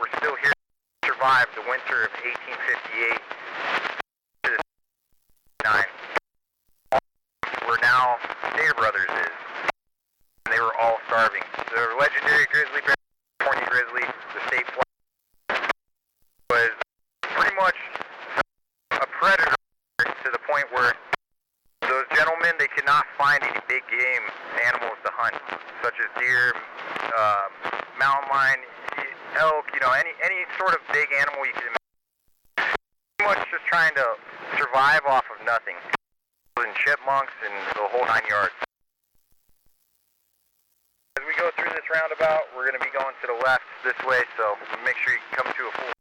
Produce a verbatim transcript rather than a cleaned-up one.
were still here to survive the winter of eighteen fifty-eight to nine. Where now Stater Brothers is. And they were all starving. The legendary grizzly bear, California grizzly, the state flag, was pretty much a predator to the point where those gentlemen, they could not find any big game animals to hunt, such as deer, uh, mountain lion, elk, you know, any any sort of big animal you could imagine. Pretty much just trying to survive off of nothing. And chipmunks and the whole nine yards. As we go through this roundabout, we're going to be going to the left this way, so make sure you come to a full